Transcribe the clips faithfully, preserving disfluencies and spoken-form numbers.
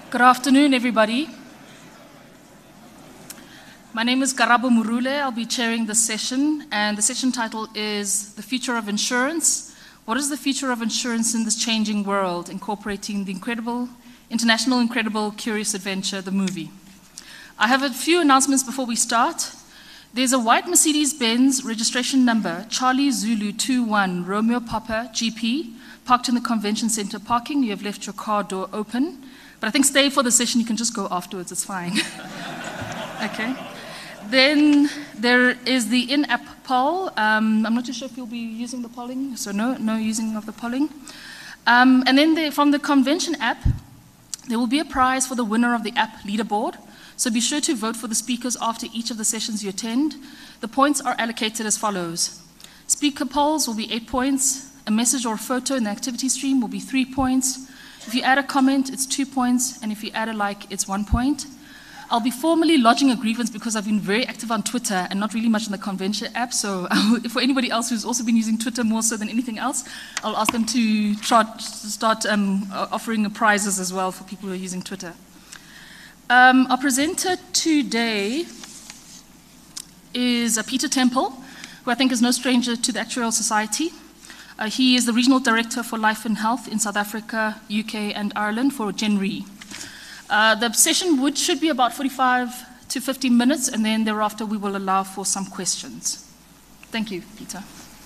Good afternoon, everybody. My name is Karabo Murule. I'll be chairing this session, and the session title is The Future of Insurance. What is the future of insurance in this changing world, incorporating the incredible, international, incredible, curious adventure, the movie. I have a few announcements before we start. There's a white Mercedes-Benz registration number, Charlie Zulu two one, Romeo Papa, G P, parked in the convention center parking. You have left your car door open. But I think stay for the session, you can just go afterwards, it's fine. Okay. Then there is the in-app poll. Um, I'm not too sure if you'll be using the polling, so no, no using of the polling. Um, and then the, from the convention app, there will be a prize for the winner of the app leaderboard. So be sure to vote for the speakers after each of the sessions you attend. The points are allocated as follows. Speaker polls will be eight points. A message or a photo in the activity stream will be three points. If you add a comment, it's two points, and if you add a like, it's one point. I'll be formally lodging a grievance because I've been very active on Twitter and not really much on the convention app, so for anybody else who's also been using Twitter more so than anything else, I'll ask them to try to start um, offering prizes as well for people who are using Twitter. Um, our presenter today is uh, Peter Temple, who I think is no stranger to the Actuarial Society. Uh, he is the Regional Director for Life and Health in South Africa, U K, and Ireland for GenRe. Uh, the session would, should be about forty-five to fifty minutes, and then thereafter we will allow for some questions. Thank you, Peter.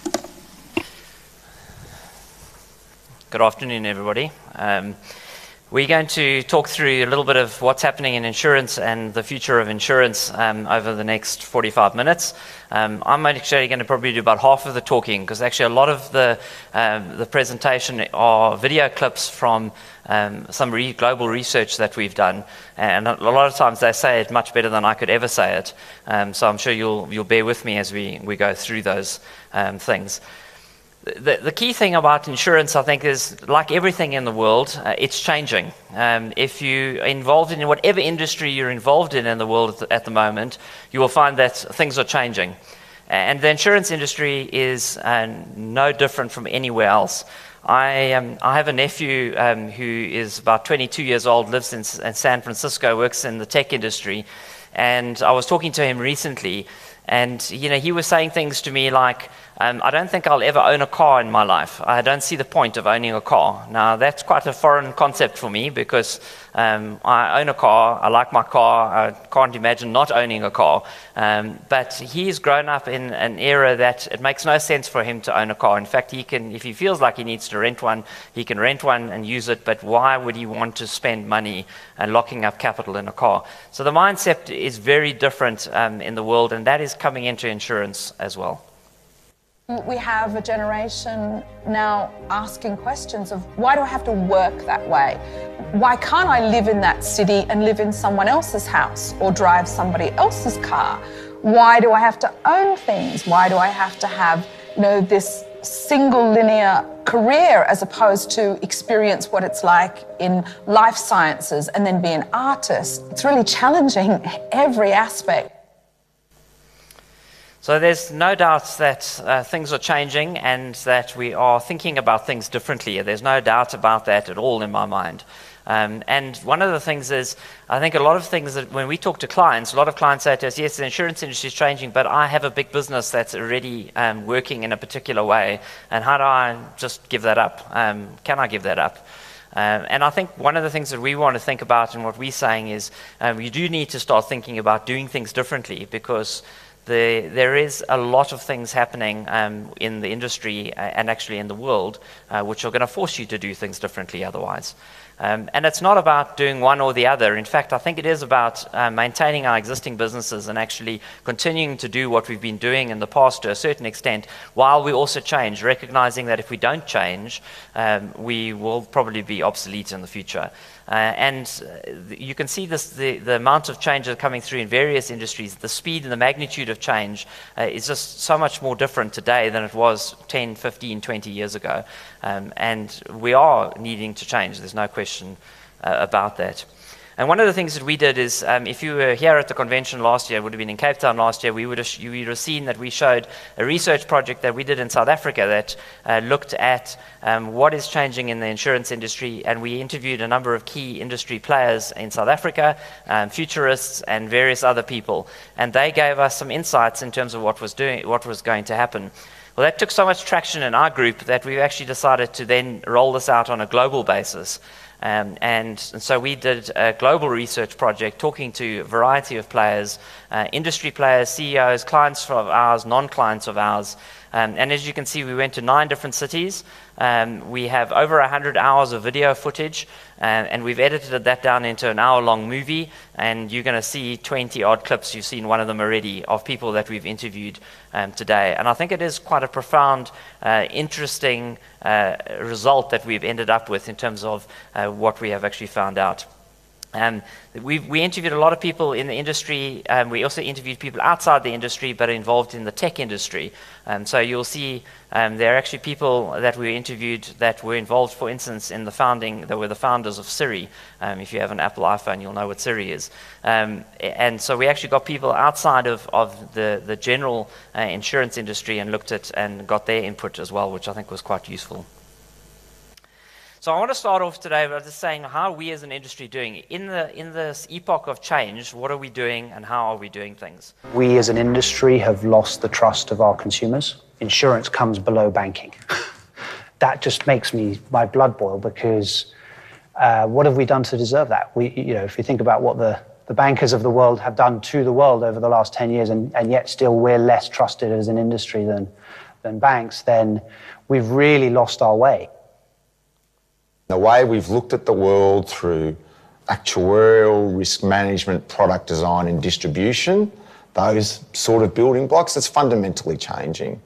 Good afternoon, everybody. Um, we're going to talk through a little bit of what's happening in insurance and the future of insurance um, over the next forty-five minutes. Um, I'm actually going to probably do about half of the talking because actually a lot of the, um, the presentation are video clips from um, some re global research that we've done, and a lot of times they say it much better than I could ever say it. Um, so I'm sure you'll, you'll bear with me as we, we go through those um, things. The, the key thing about insurance, I think, is like everything in the world, uh, it's changing. Um, if you're involved in whatever industry you're involved in in the world at the, at the moment, you will find that things are changing. And the insurance industry is uh, no different from anywhere else. I, um, I have a nephew um, who is about twenty-two years old, lives in, in San Francisco, works in the tech industry, and I was talking to him recently, and you know, he was saying things to me like, Um, I don't think I'll ever own a car in my life. I don't see the point of owning a car. Now, that's quite a foreign concept for me because um, I own a car, I like my car, I can't imagine not owning a car. Um, but he's grown up in an era that it makes no sense for him to own a car. In fact, he can, if he feels like he needs to rent one, he can rent one and use it, but why would he want to spend money and locking up capital in a car? So the mindset is very different um, in the world, and that is coming into insurance as well. We have a generation now asking questions of why do I have to work that way? Why can't I live in that city and live in someone else's house or drive somebody else's car? Why do I have to own things? Why do I have to have, you know, this single linear career as opposed to experience what it's like in life sciences and then be an artist? It's really challenging every aspect. So there's no doubt that uh, things are changing and that we are thinking about things differently. There's no doubt about that at all in my mind. Um, and one of the things is, I think a lot of things that when we talk to clients, a lot of clients say to us, yes, the insurance industry is changing, but I have a big business that's already um, working in a particular way. And how do I just give that up? Um, can I give that up? Um, and I think one of the things that we want to think about and what we're saying is um, you do need to start thinking about doing things differently because The, there is a lot of things happening um, in the industry uh, and actually in the world uh, which are going to force you to do things differently otherwise. Um, and it's not about doing one or the other. In fact, I think it is about uh, maintaining our existing businesses and actually continuing to do what we've been doing in the past to a certain extent while we also change, recognizing that if we don't change, um, we will probably be obsolete in the future. Uh, and uh, you can see this, the, the amount of change that's coming through in various industries, the speed and the magnitude of change uh, is just so much more different today than it was ten, fifteen, twenty years ago. Um, and we are needing to change, there's no question uh, about that. And one of the things that we did is, um, if you were here at the convention last year, it would have been in Cape Town last year, we would have, you would have seen that we showed a research project that we did in South Africa that uh, looked at um, what is changing in the insurance industry, and we interviewed a number of key industry players in South Africa, um, futurists and various other people, and they gave us some insights in terms of what was doing, what was going to happen. Well, that took so much traction in our group that we actually decided to then roll this out on a global basis. Um, and, and so we did a global research project talking to a variety of players, uh, industry players, C E Os, clients of ours, non-clients of ours. Um, and as you can see, we went to nine different cities. Um, we have over one hundred hours of video footage, uh, and we've edited that down into an hour-long movie, and you're going to see twenty-odd clips. You've seen one of them already of people that we've interviewed um, today. And I think it is quite a profound, uh, interesting uh, result that we've ended up with in terms of uh, what we have actually found out. Um, we, we interviewed a lot of people in the industry. Um, we also interviewed people outside the industry but involved in the tech industry. Um, so you'll see um, there are actually people that we interviewed that were involved, for instance, in the founding, that were the founders of Siri. Um, if you have an Apple iPhone, you'll know what Siri is. Um, and so we actually got people outside of, of the, the general uh, insurance industry and looked at and got their input as well, which I think was quite useful. So I want to start off today by just saying how we as an industry are doing. In, the, in this epoch of change, what are we doing and how are we doing things? We as an industry have lost the trust of our consumers. Insurance comes below banking. That just makes me, my blood boil, because uh, what have we done to deserve that? We, you know, if you think about what the, the bankers of the world have done to the world over the last ten years, and, and yet still we're less trusted as an industry than, than banks, then we've really lost our way. The way we've looked at the world through actuarial, risk management, product design and distribution, those sort of building blocks, it's fundamentally changing.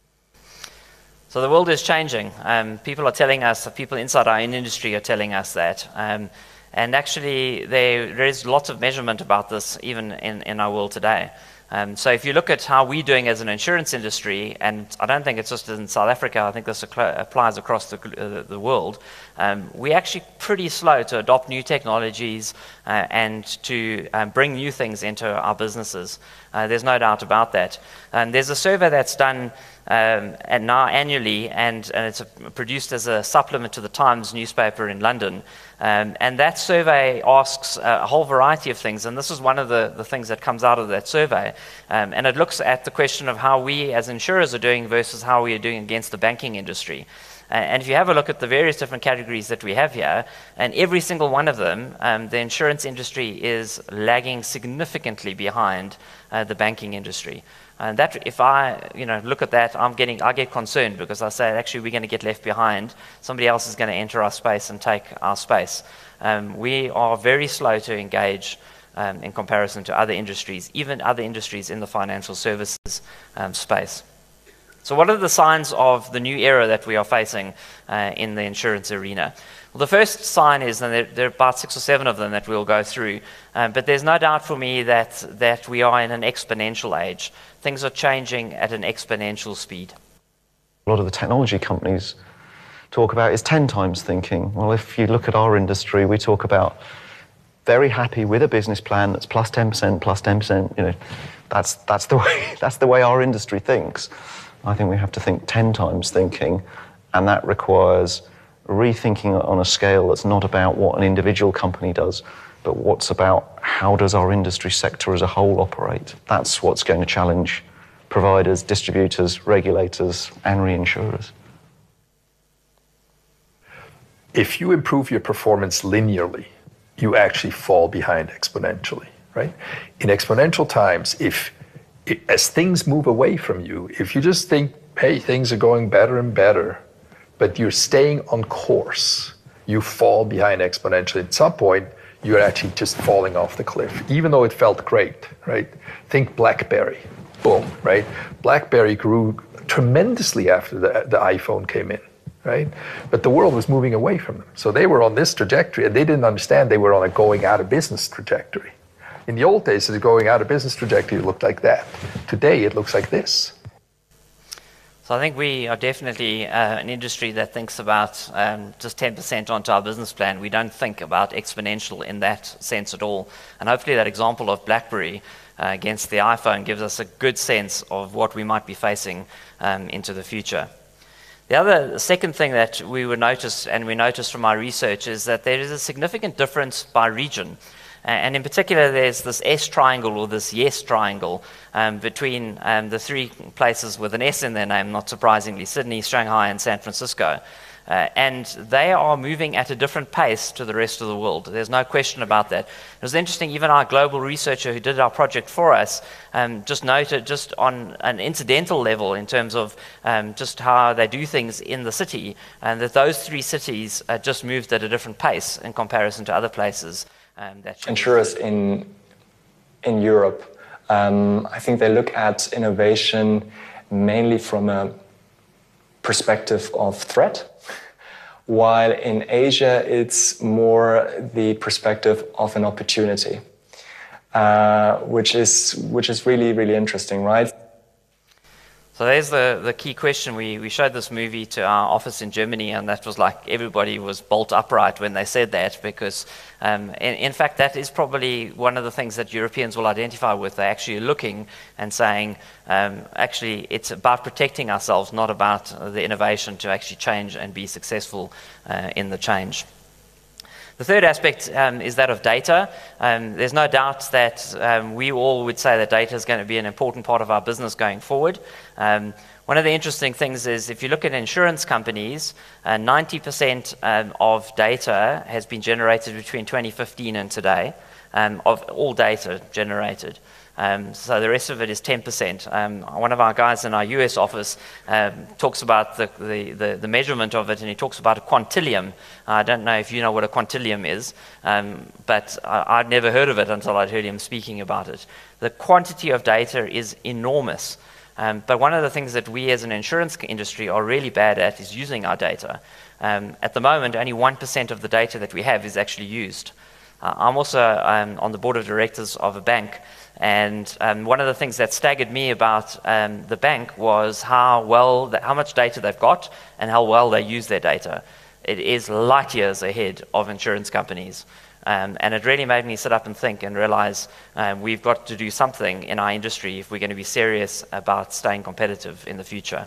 So the world is changing. Um, people are telling us, people inside our own industry are telling us that. Um, and actually there, there is lots of measurement about this even in, in our world today. Um, so if you look at how we're doing as an insurance industry, and I don't think it's just in South Africa, I think this applies across the, uh, the world, um, we're actually pretty slow to adopt new technologies uh, and to um, bring new things into our businesses. Uh, there's no doubt about that. Um, there's a survey that's done um, and now annually, and, and it's a, produced as a supplement to the Times newspaper in London. Um, and that survey asks a whole variety of things, and this is one of the, the things that comes out of that survey. Um, and it looks at the question of how we as insurers are doing versus how we are doing against the banking industry. Uh, and if you have a look at the various different categories that we have here, and every single one of them, um, the insurance industry is lagging significantly behind uh, the banking industry. And that, if I, you know, look at that, I'm getting, I get concerned because I say, actually, we're going to get left behind. Somebody else is going to enter our space and take our space. Um, we are very slow to engage um, in comparison to other industries, even other industries in the financial services um, space. So what are the signs of the new era that we are facing uh, in the insurance arena? Well, the first sign is, and there, there are about six or seven of them that we'll go through, um, but there's no doubt for me that, that we are in an exponential age. Things are changing at an exponential speed. A lot of the technology companies talk about is ten times thinking. Well, if you look at our industry, we talk about very happy with a business plan that's plus ten percent, plus ten percent. You know, that's, that's, the way, that's the way our industry thinks. I think we have to think ten times thinking, and that requires rethinking on a scale that's not about what an individual company does, but what's about how does our industry sector as a whole operate. That's what's going to challenge providers, distributors, regulators, and reinsurers. If you improve your performance linearly, you actually fall behind exponentially, right? In exponential times, if as things move away from you, if you just think, hey, things are going better and better, but you're staying on course, you fall behind exponentially. At some point, you're actually just falling off the cliff, even though it felt great, right? Think BlackBerry, boom, right? BlackBerry grew tremendously after the, the iPhone came in, right? But the world was moving away from them. So they were on this trajectory, and they didn't understand they were on a going out of business trajectory. In the old days, the going out of business trajectory looked like that. Today, it looks like this. So I think we are definitely uh, an industry that thinks about um, just ten percent onto our business plan. We don't think about exponential in that sense at all. And hopefully that example of BlackBerry uh, against the iPhone gives us a good sense of what we might be facing um, into the future. The other the second thing that we would notice, and we noticed from our research, is that there is a significant difference by region. And in particular, there's this S triangle or this yes triangle um, between um, the three places with an S in their name, not surprisingly, Sydney, Shanghai, and San Francisco. Uh, and they are moving at a different pace to the rest of the world. There's no question about that. It was interesting, even our global researcher who did our project for us um, just noted, just on an incidental level in terms of um, just how they do things in the city, and that those three cities uh, just moved at a different pace in comparison to other places. Um, that Insurers in in Europe, um, I think they look at innovation mainly from a perspective of threat, while in Asia it's more the perspective of an opportunity, uh, which is which is really really interesting, right? So there's the, the key question. We, we showed this movie to our office in Germany, and that was like everybody was bolt upright when they said that, because um, in, in fact that is probably one of the things that Europeans will identify with. They're actually looking and saying, um, actually it's about protecting ourselves, not about the innovation to actually change and be successful uh, in the change. The third aspect um, is that of data. Um, there's no doubt that um, we all would say that data is going to be an important part of our business going forward. Um, one of the interesting things is if you look at insurance companies, uh, ninety percent um, of data has been generated between twenty fifteen and today, um, of all data generated. Um, so the rest of it is ten percent. Um, one of our guys in our U S office um, talks about the, the, the, the measurement of it, and he talks about a quintillion. I don't know if you know what a quintillion is, um, but I, I'd never heard of it until I'd heard him speaking about it. The quantity of data is enormous. Um, but one of the things that we as an insurance industry are really bad at is using our data. Um, at the moment, only one percent of the data that we have is actually used. Uh, I'm also um, on the board of directors of a bank, and um, one of the things that staggered me about um, the bank was how well, the, how much data they've got and how well they use their data. It is light years ahead of insurance companies. Um, and it really made me sit up and think and realize um, we've got to do something in our industry if we're going to be serious about staying competitive in the future.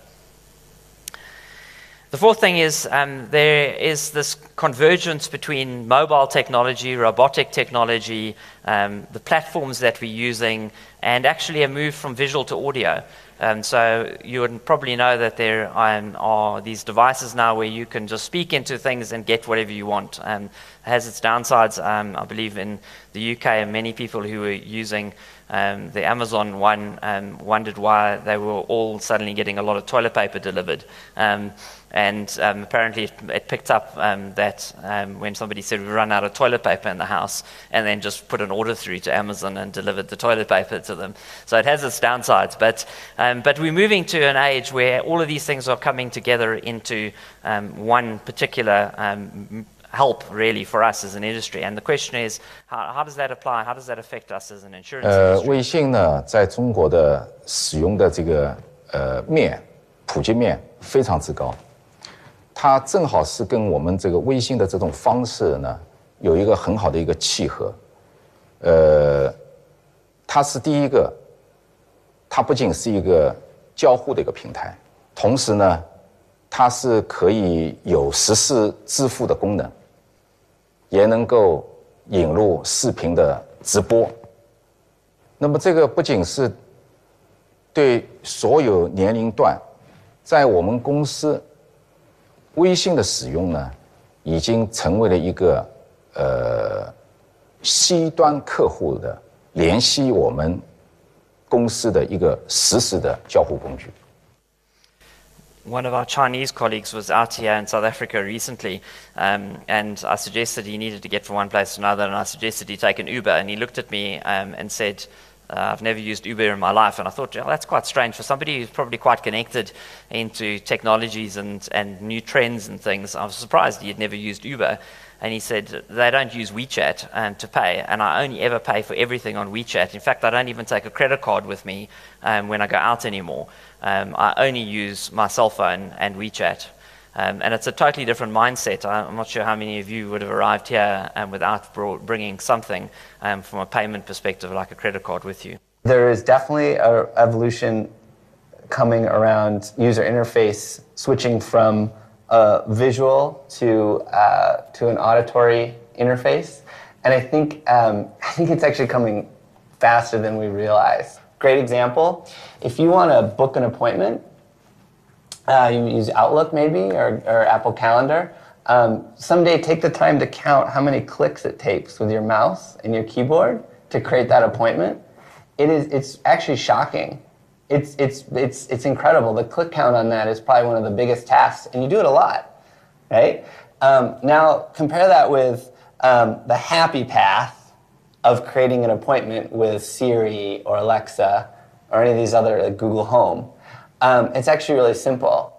The fourth thing is um, there is this convergence between mobile technology, robotic technology, um, the platforms that we're using, and actually a move from visual to audio. Um, so you would probably know that there um, are these devices now where you can just speak into things and get whatever you want. Um, it has its downsides. Um, I believe in the U K, many people who were using um, the Amazon one um, wondered why they were all suddenly getting a lot of toilet paper delivered. Um, And um, apparently it, it picked up um, that um, when somebody said we run out of toilet paper in the house, and then just put an order through to Amazon and delivered the toilet paper to them. So it has its downsides, but um, but we're moving to an age where all of these things are coming together into um, one particular um, help really for us as an industry. And the question is, how, how does that apply? How does that affect us as an insurance industry? 呃，微信呢，在中国的使用的这个呃面普及面非常之高。 它正好是跟我们这个微信的这种方式呢，有一个很好的一个契合。呃，它是第一个，它不仅是一个交互的一个平台，同时呢，它是可以有实时支付的功能，也能够引入视频的直播。那么这个不仅是对所有年龄段，在我们公司。 微信的使用呢，已经成为了一个呃 C 端客户的联系我们公司的一个实时的交互工具。 One of our Chinese colleagues was out here in South Africa recently, um, and I suggested he needed to get from one place to another, and I suggested he take an Uber, and he looked at me um, and said, Uh, I've never used Uber in my life, and I thought, oh, that's quite strange for somebody who's probably quite connected into technologies and, and new trends and things. I was surprised he had never used Uber. and he said they don't use WeChat um, to pay, and I only ever pay for everything on WeChat. In fact, I don't even take a credit card with me um, when I go out anymore. Um, I only use my cell phone and WeChat. Um, and it's a totally different mindset. I'm not sure how many of you would have arrived here um, without brought, bringing something um, from a payment perspective, like a credit card, with you. There is definitely an evolution coming around user interface, switching from a visual to uh, to an auditory interface, and I think um, I think it's actually coming faster than we realize. Great example: if you want to book an appointment. Uh, you use Outlook maybe, or, or Apple Calendar. Um, someday take the time to count how many clicks it takes with your mouse and your keyboard to create that appointment. It is, it's actually shocking. It's, it's, it's, it's incredible. The click count on that is probably one of the biggest tasks, and you do it a lot, right? Um, now compare that with um, the happy path of creating an appointment with Siri or Alexa or any of these other, like Google Home. Um, it's actually really simple.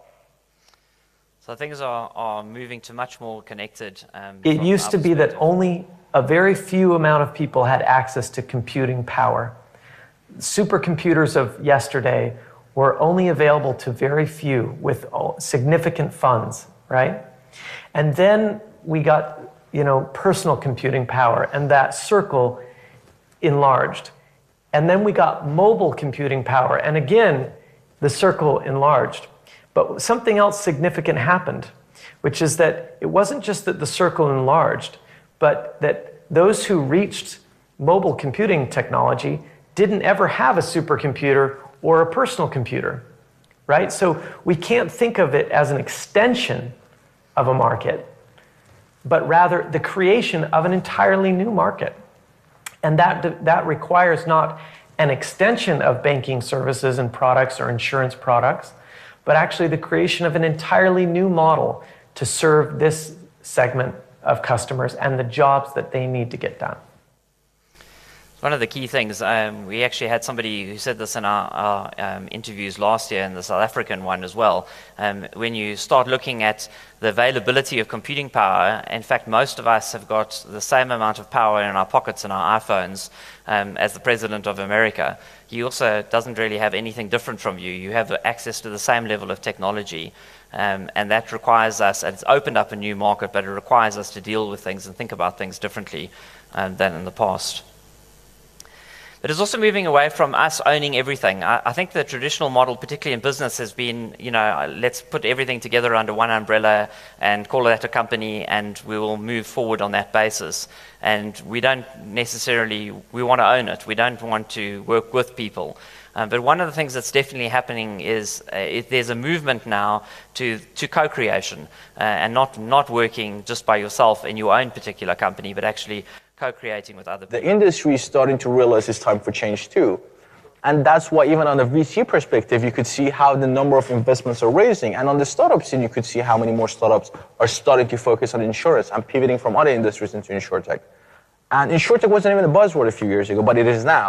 So things are, are moving to much more connected. Um, it used to be that only a very few amount of people had access to computing power. Supercomputers of yesterday were only available to very few with significant funds, right? And then we got, you know, personal computing power, and that circle enlarged. And then we got mobile computing power, and again, the circle enlarged. But something else significant happened, which is that it wasn't just that the circle enlarged, but that those who reached mobile computing technology didn't ever have a supercomputer or a personal computer, right? So we can't think of it as an extension of a market, but rather the creation of an entirely new market. And that, that requires not an extension of banking services and products or insurance products, but actually the creation of an entirely new model to serve this segment of customers and the jobs that they need to get done. One of the key things, um, we actually had somebody who said this in our, our um, interviews last year, and the South African one as well. Um, when you start looking at the availability of computing power, in fact, most of us have got the same amount of power in our pockets and our iPhones um, as the President of America. He also doesn't really have anything different from you. You have access to the same level of technology, um, and that requires us, and it's opened up a new market, but it requires us to deal with things and think about things differently um, than in the past. But it's also moving away from us owning everything. I, I think the traditional model, particularly in business, has been, you know, let's put everything together under one umbrella and call that a company, and we will move forward on that basis. And we don't necessarily, we want to own it. We don't want to work with people. Um, but one of the things that's definitely happening is uh, it, there's a movement now to, to co-creation uh, and not, not working just by yourself in your own particular company, but actually co-creating with other people. The industry is starting to realize it's time for change too. And that's why even on the V C perspective, you could see how the number of investments are raising. And on the startup scene, you could see how many more startups are starting to focus on insurance and pivoting from other industries into insurtech. And insurtech wasn't even a buzzword a few years ago, but it is now.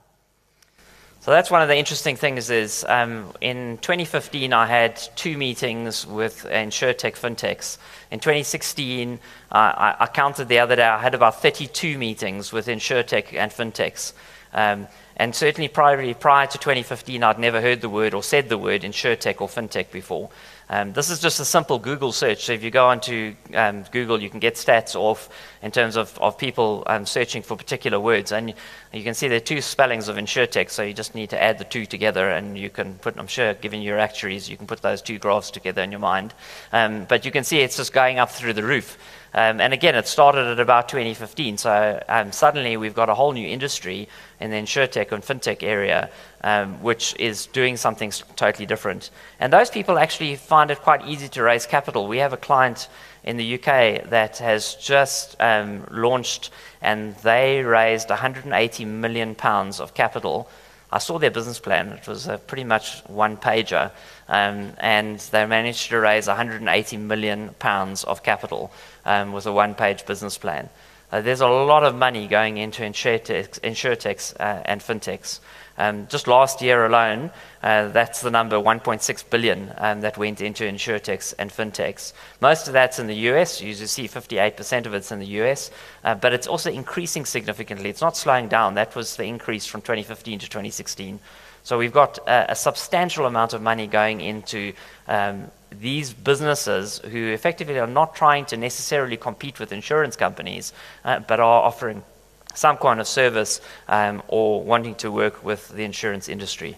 So that's one of the interesting things is um, in twenty fifteen, I had two meetings with insurtech fintechs. In twenty sixteen, uh, I, I counted the other day, I had about thirty-two meetings with insurtech and fintechs. Um, and certainly prior, prior to twenty fifteen, I'd never heard the word or said the word insurtech or fintech before. Um, this is just a simple Google search. So if you go onto um, Google, you can get stats off in terms of, of people um, searching for particular words. And you can see there are two spellings of insurtech, so you just need to add the two together, and you can put, I'm sure, given your actuaries, you can put those two graphs together in your mind. Um, but you can see it's just going up through the roof. Um, and again, it started at about twenty fifteen, so um, suddenly we've got a whole new industry in the insurtech and fintech area, um, which is doing something totally different. And those people actually find it quite easy to raise capital. We have a client in the U K that has just um, launched, and they raised one hundred eighty million pounds of capital. I saw their business plan. It was a pretty much one-pager, um, and they managed to raise one hundred eighty million pounds of capital um, with a one-page business plan. Uh, there's a lot of money going into insurtechs, insurtechs uh, and fintechs. Um, just last year alone, uh, that's the number, one point six billion um, that went into insurtechs and fintechs. Most of that's in the U S. You see fifty-eight percent of it's in the U S, uh, but it's also increasing significantly. It's not slowing down. That was the increase from twenty fifteen to twenty sixteen. So we've got a, a substantial amount of money going into um, these businesses who effectively are not trying to necessarily compete with insurance companies, uh, but are offering some kind of service um, or wanting to work with the insurance industry.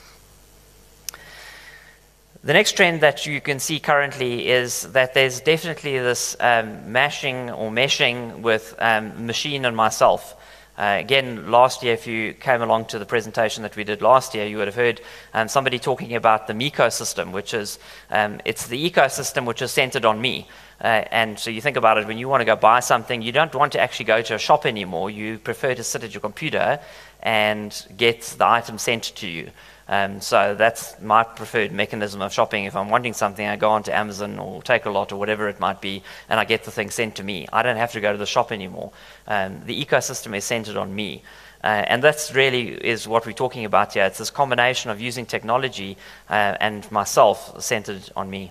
The next trend that you can see currently is that there's definitely this um, mashing or meshing with um, machine and myself. Uh, again, last year, if you came along to the presentation that we did last year, you would have heard um, somebody talking about the ecosystem, which is, um, it's the ecosystem which is centered on me. Uh, and so you think about it, when you want to go buy something, you don't want to actually go to a shop anymore. You prefer to sit at your computer and get the item sent to you. Um, so that's my preferred mechanism of shopping. If I'm wanting something, I go onto Amazon or Takealot or whatever it might be, and I get the thing sent to me. I don't have to go to the shop anymore. Um, the ecosystem is centered on me. Uh, and that's really is what we're talking about here. It's this combination of using technology uh, and myself centered on me.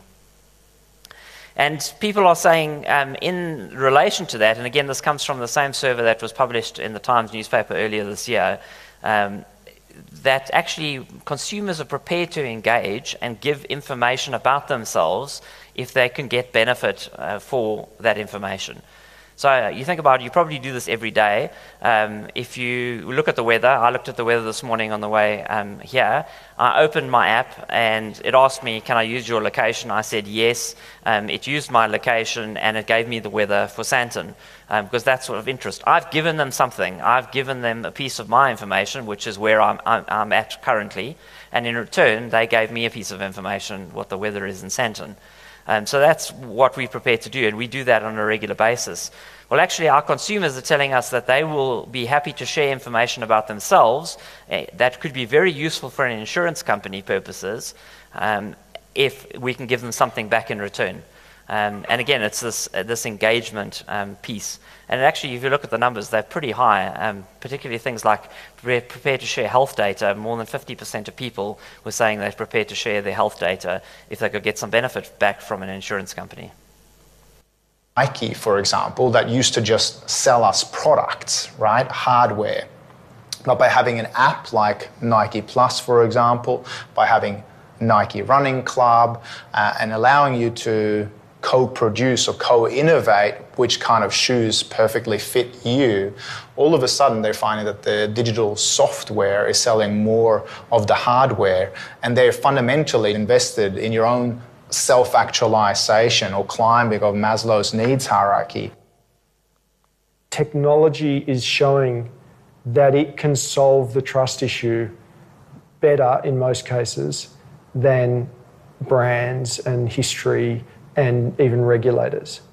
And people are saying um, in relation to that, and again this comes from the same survey that was published in the Times newspaper earlier this year, um, that actually consumers are prepared to engage and give information about themselves if they can get benefit uh, for that information. So uh, you think about it, you probably do this every day. Um, if you look at the weather, I looked at the weather this morning on the way um, here. I opened my app and it asked me, can I use your location? I said yes. Um, it used my location and it gave me the weather for Sandton, um, because that's sort of interest. I've given them something. I've given them a piece of my information, which is where I'm, I'm, I'm at currently. And in return, they gave me a piece of information, what the weather is in Sandton. Um, so that's what we're prepared to do, and we do that on a regular basis. Well, actually, our consumers are telling us that they will be happy to share information about themselves uh, that could be very useful for an insurance company purposes um, if we can give them something back in return. Um, and again, it's this, uh, this engagement um, piece. And actually, if you look at the numbers, they're pretty high, um, particularly things like pre prepared to share health data. More than fifty percent of people were saying they're prepared to share their health data if they could get some benefit back from an insurance company. Nike, for example, that used to just sell us products, right, hardware. But by having an app like Nike Plus, for example, by having Nike Running Club, uh, and allowing you to co-produce or co-innovate which kind of shoes perfectly fit you, all of a sudden they're finding that the digital software is selling more of the hardware, and they're fundamentally invested in your own self-actualization or climbing of Maslow's needs hierarchy. Technology is showing that it can solve the trust issue better in most cases than brands and history and even regulators.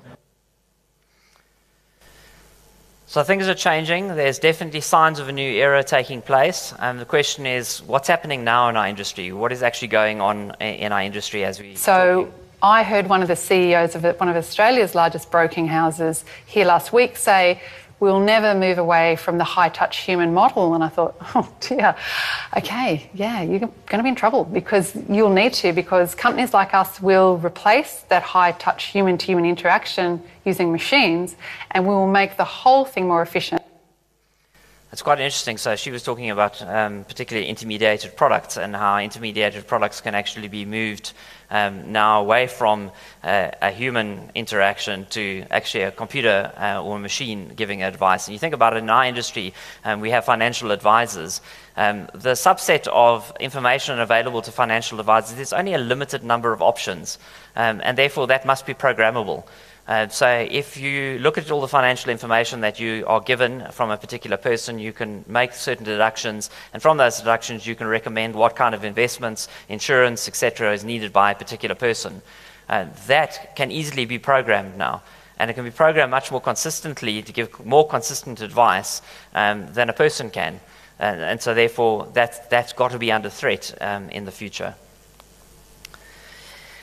So things are changing. There's definitely signs of a new era taking place. Um, the question is, what's happening now in our industry? What is actually going on in our industry as we... So I heard one of the C E Os of one of Australia's largest broking houses here last week say, we'll never move away from the high-touch human model. And I thought, oh dear, okay, yeah, you're going to be in trouble because you'll need to, because companies like us will replace that high-touch human-to-human interaction using machines, and we will make the whole thing more efficient. It's quite interesting. So she was talking about um, particularly intermediated products and how intermediated products can actually be moved um, now away from uh, a human interaction to actually a computer uh, or a machine giving advice. And you think about it, in our industry, um, we have financial advisors. Um, the subset of information available to financial advisors, there's only a limited number of options, um, and therefore that must be programmable. Uh, so if you look at all the financial information that you are given from a particular person, you can make certain deductions, and from those deductions you can recommend what kind of investments, insurance, et cetera is needed by a particular person. Uh, that can easily be programmed now, and it can be programmed much more consistently to give more consistent advice um, than a person can. And, and so therefore that's, that's got to be under threat um, in the future.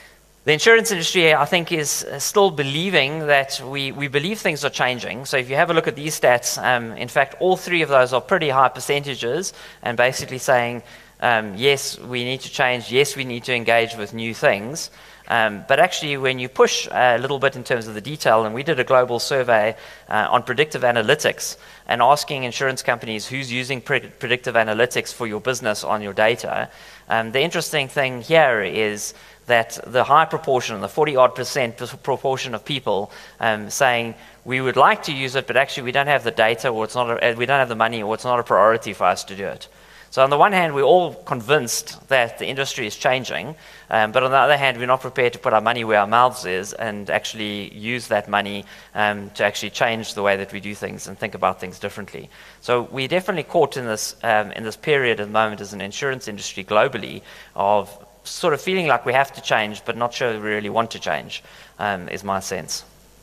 The insurance industry, I think, is still believing that we, we believe things are changing. So if you have a look at these stats, um, in fact, all three of those are pretty high percentages and basically saying, um, yes, we need to change, yes, we need to engage with new things. Um, but actually, when you push a little bit in terms of the detail, and we did a global survey uh, on predictive analytics and asking insurance companies who's using pre- predictive analytics for your business on your data, um, the interesting thing here is that the high proportion, the forty odd percent proportion of people um, saying we would like to use it, but actually we don't have the data, or it's not, a, we don't have the money, or it's not a priority for us to do it. So on the one hand, we're all convinced that the industry is changing, um, but on the other hand, we're not prepared to put our money where our mouths is and actually use that money um, to actually change the way that we do things and think about things differently. So we're definitely caught in this um, in this period at the moment as an insurance industry globally of sort of feeling like we have to change, but not sure we really want to change, um, is my sense.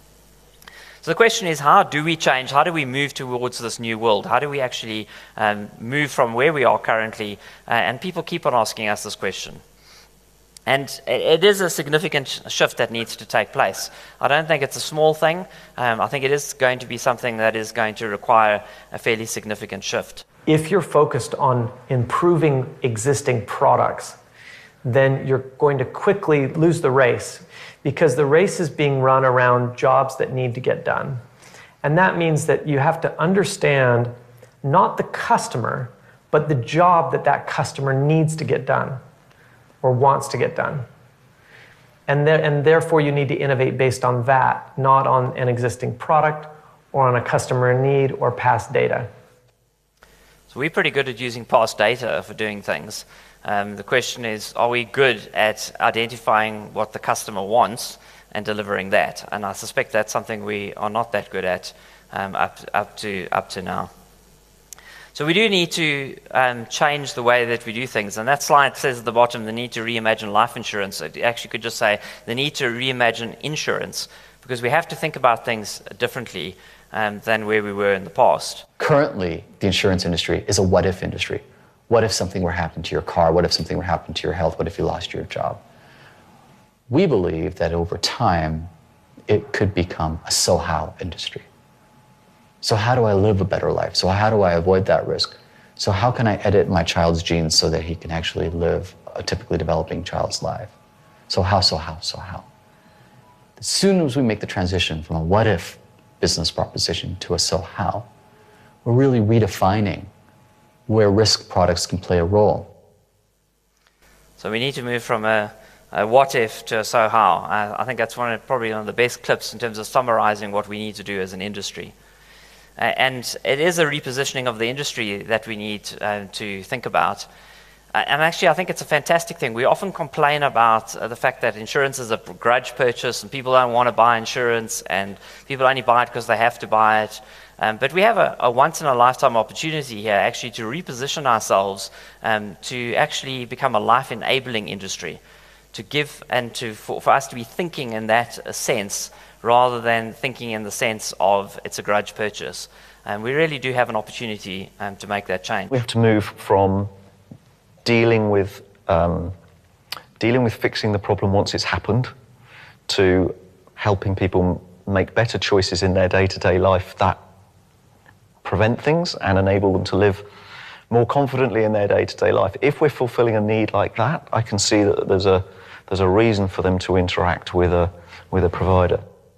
So the question is, how do we change? How do we move towards this new world? How do we actually um, move from where we are currently? Uh, and people keep on asking us this question. And it, it is a significant shift that needs to take place. I don't think it's a small thing. Um, I think it is going to be something that is going to require a fairly significant shift. If you're focused on improving existing products, then you're going to quickly lose the race, because the race is being run around jobs that need to get done. And that means that you have to understand not the customer, but the job that that customer needs to get done or wants to get done. And, there, and therefore you need to innovate based on that, not on an existing product or on a customer need or past data. So we're pretty good at using past data for doing things. Um, the question is, are we good at identifying what the customer wants and delivering that? And I suspect that's something we are not that good at um, up, up, to, up to now. So we do need to um, change the way that we do things. And that slide says at the bottom, the need to reimagine life insurance. It actually could just say the need to reimagine insurance, because we have to think about things differently um, than where we were in the past. Currently, the insurance industry is a what-if industry. What if something were happened to your car? What if something were happened to your health? What if you lost your job? We believe that over time, it could become a so-how industry. So how do I live a better life? So how do I avoid that risk? So how can I edit my child's genes so that he can actually live a typically developing child's life? So how, so how, so how? As soon as we make the transition from a what-if business proposition to a so-how, we're really redefining where risk products can play a role. So we need to move from a, a what if to a so how. I, I think that's one of, probably one of the best clips in terms of summarizing what we need to do as an industry. Uh, and it is a repositioning of the industry that we need uh, to think about. Uh, and actually, I think it's a fantastic thing. We often complain about uh, the fact that insurance is a grudge purchase and people don't want to buy insurance and people only buy it because they have to buy it. Um, but we have a, a once-in-a-lifetime opportunity here actually to reposition ourselves um, to actually become a life-enabling industry, to give and to for, for us to be thinking in that sense rather than thinking in the sense of it's a grudge purchase. And we really do have an opportunity um, to make that change. We have to move from dealing with um, dealing with fixing the problem once it's happened to helping people make better choices in their day-to-day life that prevent things and enable them to live more confidently in their day-to-day life. If we're fulfilling a need like that, I can see that there's a there's a reason for them to interact with a with a provider.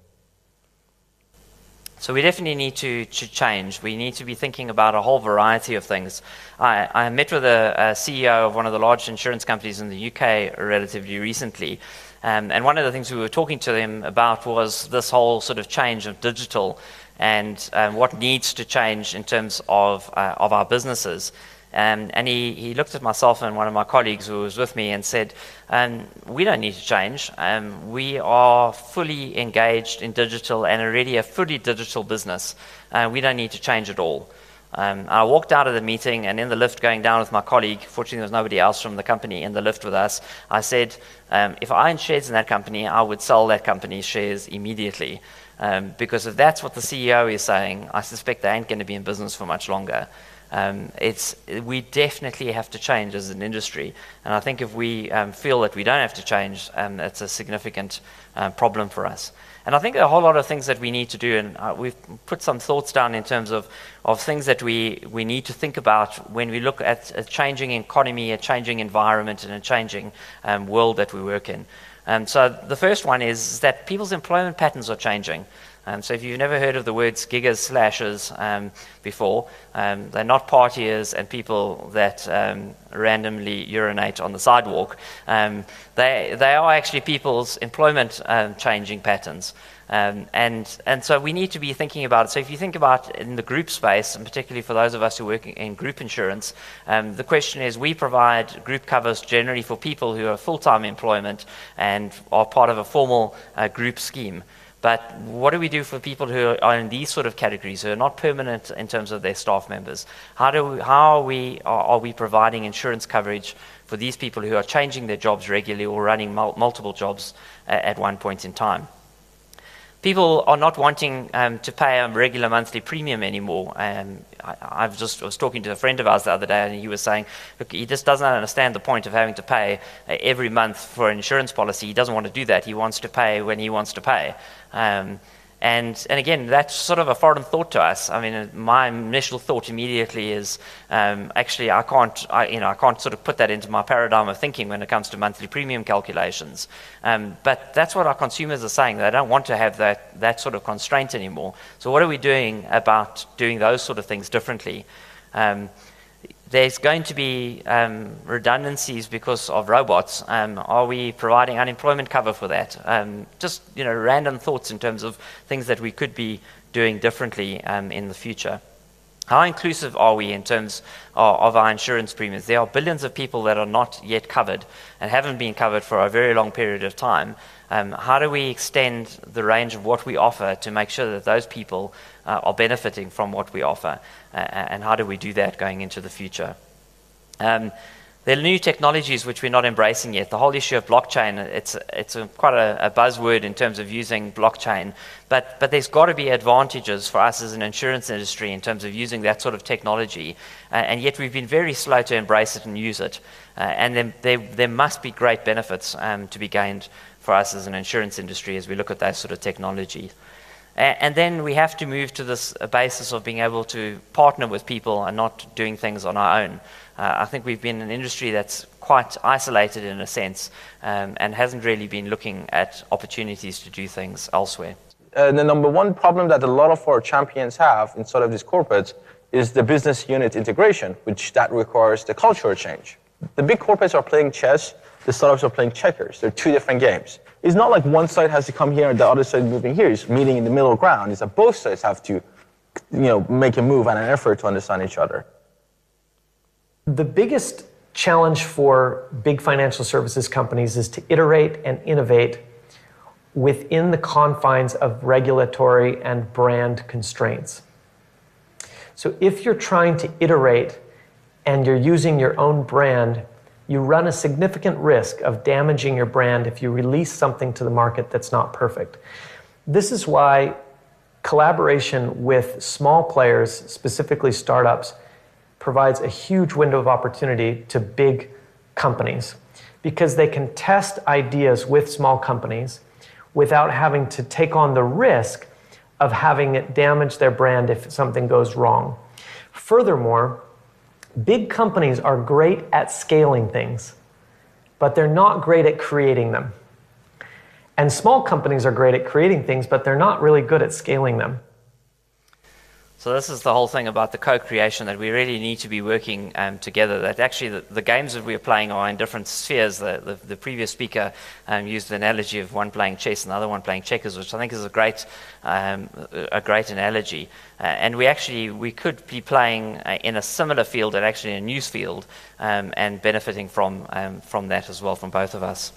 So we definitely need to, to change. We need to be thinking about a whole variety of things. I, I met with a, a C E O of one of the large insurance companies in the U K relatively recently. Um, and one of the things we were talking to them about was this whole sort of change of digital and um, what needs to change in terms of, uh, of our businesses. Um, and he, he looked at myself and one of my colleagues who was with me and said, um, we don't need to change. Um, we are fully engaged in digital and already a fully digital business. Uh, we don't need to change at all. Um, I walked out of the meeting and in the lift going down with my colleague, fortunately there was nobody else from the company in the lift with us, I said, um, if I owned shares in that company, I would sell that company's shares immediately. Um, because if that's what the C E O is saying, I suspect they ain't going to be in business for much longer. Um, it's, we definitely have to change as an industry. And I think if we um, feel that we don't have to change, um, that's a significant um, problem for us. And I think there are a whole lot of things that we need to do, and uh, we've put some thoughts down in terms of, of things that we, we need to think about when we look at a changing economy, a changing environment, and a changing um, world that we work in. Um, so the first one is that people's employment patterns are changing. Um, so if you've never heard of the words giggers, slashers um, before, um, they're not partiers and people that um, randomly urinate on the sidewalk. Um, they, they are actually people's employment um, changing patterns. Um, and, and so we need to be thinking about it. So if you think about in the group space, and particularly for those of us who work in group insurance, um, the question is we provide group covers generally for people who are full-time employment and are part of a formal uh, group scheme. But what do we do for people who are in these sort of categories, who are not permanent in terms of their staff members? How, do we, how are, we, are, are we providing insurance coverage for these people who are changing their jobs regularly or running mul multiple jobs uh, at one point in time? People are not wanting um, to pay a regular monthly premium anymore. Um, I, I've just I was talking to a friend of ours the other day, and he was saying, look, he just doesn't understand the point of having to pay uh, every month for an insurance policy. He doesn't want to do that. He wants to pay when he wants to pay. Um, and, and again, that's sort of a foreign thought to us. I mean, my initial thought immediately is, um, actually, I can't, I, you know, I can't sort of put that into my paradigm of thinking when it comes to monthly premium calculations. Um, but that's what our consumers are saying. They don't want to have that, that sort of constraint anymore. So what are we doing about doing those sort of things differently? Um, There's going to be um, redundancies because of robots. Um, are we providing unemployment cover for that? Um, just you know, random thoughts in terms of things that we could be doing differently um, in the future. How inclusive are we in terms of, of our insurance premiums? There are billions of people that are not yet covered and haven't been covered for a very long period of time. Um, how do we extend the range of what we offer to make sure that those people uh, are benefiting from what we offer? Uh, and how do we do that going into the future? Um, there are new technologies which we're not embracing yet. The whole issue of blockchain, it's, it's a, quite a, a buzzword in terms of using blockchain. But, but there's got to be advantages for us as an insurance industry in terms of using that sort of technology. Uh, and yet we've been very slow to embrace it and use it. Uh, and then there, there must be great benefits um, to be gained for us as an insurance industry as we look at that sort of technology. And then we have to move to this basis of being able to partner with people and not doing things on our own. Uh, I think we've been an industry that's quite isolated in a sense um, and hasn't really been looking at opportunities to do things elsewhere. Uh, the number one problem that a lot of our champions have in sort of these corporates is the business unit integration, which that requires the cultural change. The big corporates are playing chess, the startups are playing checkers. They're two different games. It's not like one side has to come here and the other side moving here. It's meeting in the middle ground. It's that both sides have to, you know, make a move and an effort to understand each other. The biggest challenge for big financial services companies is to iterate and innovate within the confines of regulatory and brand constraints. So if you're trying to iterate and you're using your own brand, you run a significant risk of damaging your brand if you release something to the market that's not perfect. This is why collaboration with small players, specifically startups, provides a huge window of opportunity to big companies because they can test ideas with small companies without having to take on the risk of having it damage their brand if something goes wrong. Furthermore, big companies are great at scaling things, but they're not great at creating them. And small companies are great at creating things, but they're not really good at scaling them. So this is the whole thing about the co-creation, that we really need to be working um, together, that actually the, the games that we're playing are in different spheres. The, the, the previous speaker um, used the analogy of one playing chess and the other one playing checkers, which I think is a great, um, a great analogy. Uh, and we actually, we could be playing uh, in a similar field and actually a news field um, and benefiting from, um, from that as well, from both of us.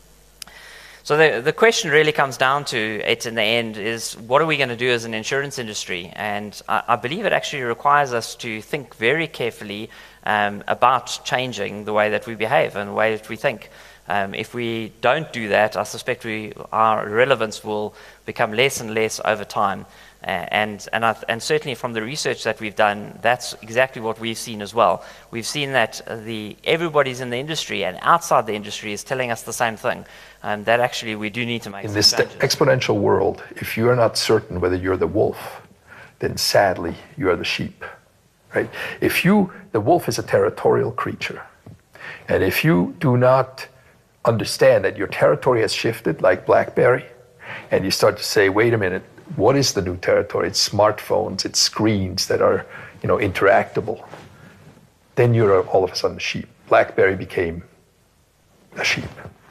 So the, the question really comes down to it in the end is, what are we going to do as an insurance industry? And I, I believe it actually requires us to think very carefully um, about changing the way that we behave and the way that we think. Um, if we don't do that, I suspect we, our relevance will become less and less over time. Uh, and, and, I, and certainly from the research that we've done, that's exactly what we've seen as well. We've seen that the, everybody's in the industry and outside the industry is telling us the same thing, and that actually we do need to make in some this changes. exponential world, if you are not certain whether you're the wolf, then sadly you are the sheep, right? If you, the wolf is a territorial creature, and if you do not understand that your territory has shifted, like BlackBerry, and you start to say, wait a minute, what is the new territory? It's smartphones, it's screens that are, you know, interactable. Then you're all of a sudden a sheep. BlackBerry became a sheep.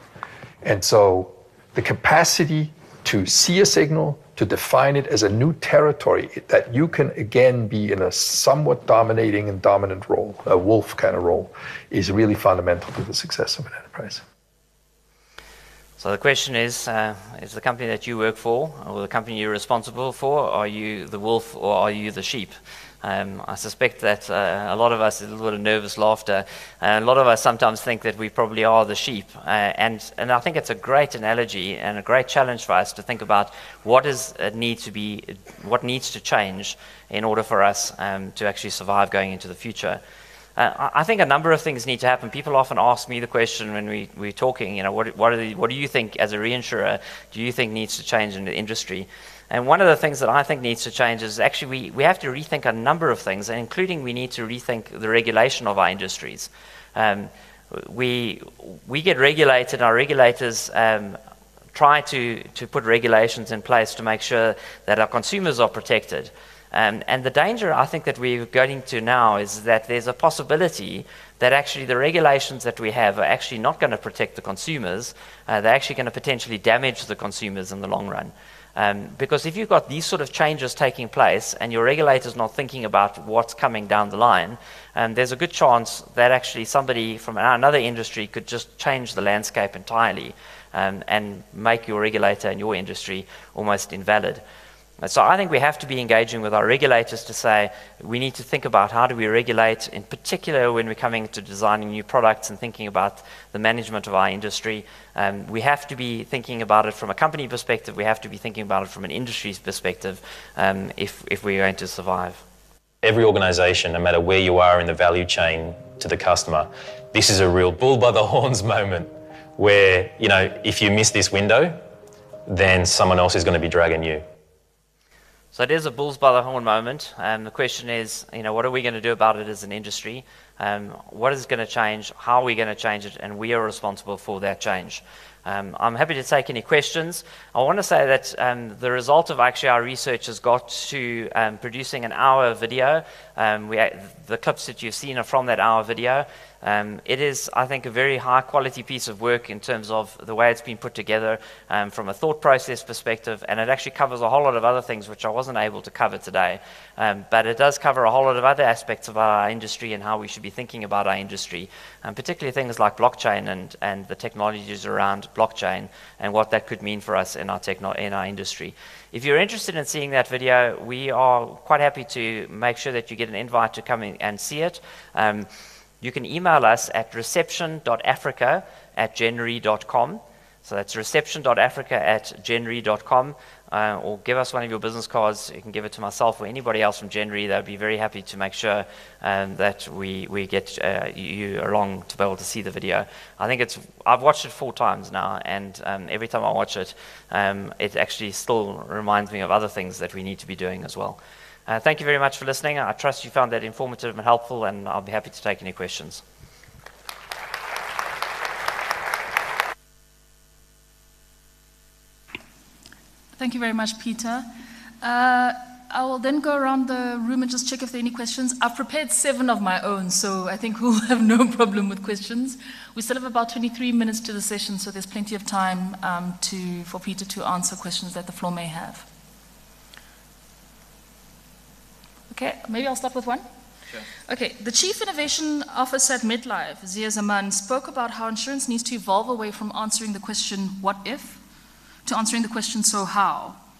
And so the capacity to see a signal, to define it as a new territory that you can again be in a somewhat dominating and dominant role, a wolf kind of role, is really fundamental to the success of an enterprise. So the question is, uh, is the company that you work for, or the company you're responsible for, are you the wolf or are you the sheep? Um, I suspect that uh, a lot of us, a little bit of nervous laughter, uh, a lot of us sometimes think that we probably are the sheep. Uh, and, and I think it's a great analogy and a great challenge for us to think about what is uh, need to be, what needs to change in order for us um, to actually survive going into the future. Uh, I think a number of things need to happen. People often ask me the question when we, we're talking, you know, what, what, are the, what do you think as a reinsurer, do you think needs to change in the industry? And one of the things that I think needs to change is actually we, we have to rethink a number of things, including we need to rethink the regulation of our industries. Um, we, we get regulated, our regulators um, try to, to put regulations in place to make sure that our consumers are protected. Um, and the danger I think that we're going to now is that there's a possibility that actually the regulations that we have are actually not going to protect the consumers. Uh, they're actually going to potentially damage the consumers in the long run. Um, because if you've got these sort of changes taking place and your regulator's not thinking about what's coming down the line, um, there's a good chance that actually somebody from another industry could just change the landscape entirely um, and make your regulator and your industry almost invalid. So I think we have to be engaging with our regulators to say we need to think about how do we regulate, in particular when we're coming to designing new products and thinking about the management of our industry. Um, we have to be thinking about it from a company perspective. We have to be thinking about it from an industry's perspective um, if, if we're going to survive. Every organization, no matter where you are in the value chain to the customer, this is a real bull by the horns moment where, you know, if you miss this window, then someone else is going to be dragging you. So it is a bulls by the horn moment. Um, the question is, you know, what are we going to do about it as an industry? Um, what is going to change? How are we going to change it? And we are responsible for that change. Um, I'm happy to take any questions. I want to say that um, the result of actually our research has got to um, producing an hour video. Um, we, the clips that you've seen are from that hour video. Um, it is, I think, a very high quality piece of work in terms of the way it's been put together um, from a thought process perspective, and it actually covers a whole lot of other things which I wasn't able to cover today. Um, but it does cover a whole lot of other aspects of our industry and how we should be thinking about our industry, um, particularly things like blockchain and, and the technologies around blockchain and what that could mean for us in our, techno in our industry. If you're interested in seeing that video, we are quite happy to make sure that you get an invite to come in and see it. Um, You can email us at reception dot africa at genre dot com. So that's reception dot africa at genre dot com. Uh, or give us one of your business cards. You can give it to myself or anybody else from Genre. They'll be very happy to make sure um, that we, we get uh, you along to be able to see the video. I think it's, I've watched it four times now, and um, every time I watch it, um, it actually still reminds me of other things that we need to be doing as well. Uh, thank you very much for listening. I trust you found that informative and helpful, and I'll be happy to take any questions. Thank you very much, Peter. Uh, I will then go around the room and just check if there are any questions. I've prepared seven of my own, so I think we'll have no problem with questions. We still have about twenty-three minutes to the session, so there's plenty of time um, to, for Peter to answer questions that the floor may have. Okay, maybe I'll start with one. Sure. Okay, the Chief Innovation Officer at MetLife, Zia Zaman, spoke about how insurance needs to evolve away from answering the question, what if, to answering the question, so how?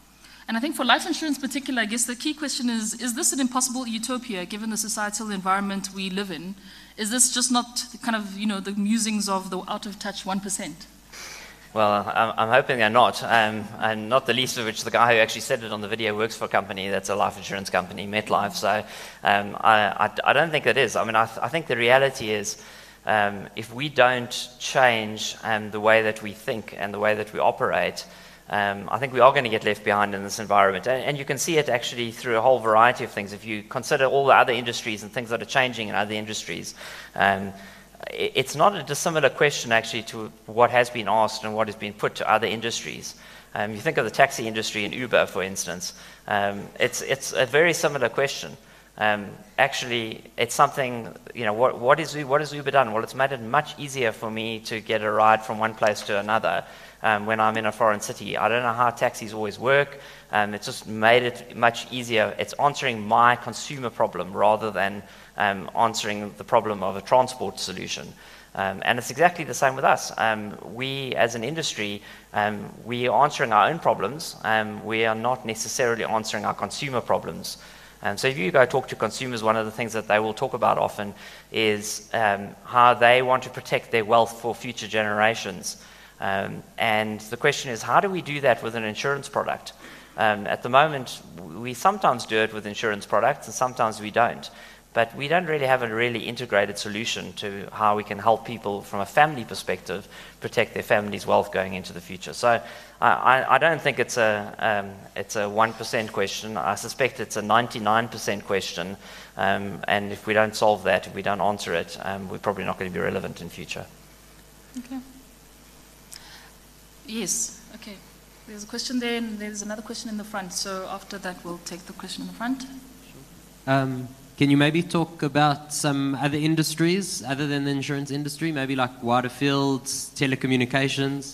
And I think for life insurance in particular, I guess the key question is, is this an impossible utopia given the societal environment we live in? Is this just not the kind of, you know, the musings of the out-of-touch one percent? Well, I'm, I'm hoping they're not, um, and not the least of which the guy who actually said it on the video works for a company that's a life insurance company, MetLife. So um, I, I, I don't think it is. I mean, I, th- I think the reality is um, if we don't change um, the way that we think and the way that we operate, um, I think we are going to get left behind in this environment. And, and you can see it actually through a whole variety of things. If you consider all the other industries and things that are changing in other industries, um, it's not a dissimilar question actually to what has been asked and what has been put to other industries. Um, you think of the taxi industry in Uber, for instance. Um, it's it's a very similar question. Um, actually, it's something, you know, what what is what has Uber done? Well, it's made it much easier for me to get a ride from one place to another um, when I'm in a foreign city. I don't know how taxis always work. Um, it's just made it much easier. It's answering my consumer problem rather than um, answering the problem of a transport solution. Um, and it's exactly the same with us. Um, we, as an industry, um, we are answering our own problems. Um, we are not necessarily answering our consumer problems. Um, so if you go talk to consumers, one of the things that they will talk about often is um, how they want to protect their wealth for future generations. Um, and the question is, how do we do that with an insurance product? Um, at the moment, we sometimes do it with insurance products and sometimes we don't. But we don't really have a really integrated solution to how we can help people from a family perspective protect their family's wealth going into the future. So I, I, I don't think it's a, um, it's a one percent question. I suspect it's a ninety-nine percent question. Um, and if we don't solve that, if we don't answer it, um, we're probably not going to be relevant in future. Okay. Yes, okay. There's a question there, and there's another question in the front. So after that, we'll take the question in the front. Um, can you maybe talk about some other industries other than the insurance industry, maybe like wider fields, telecommunications?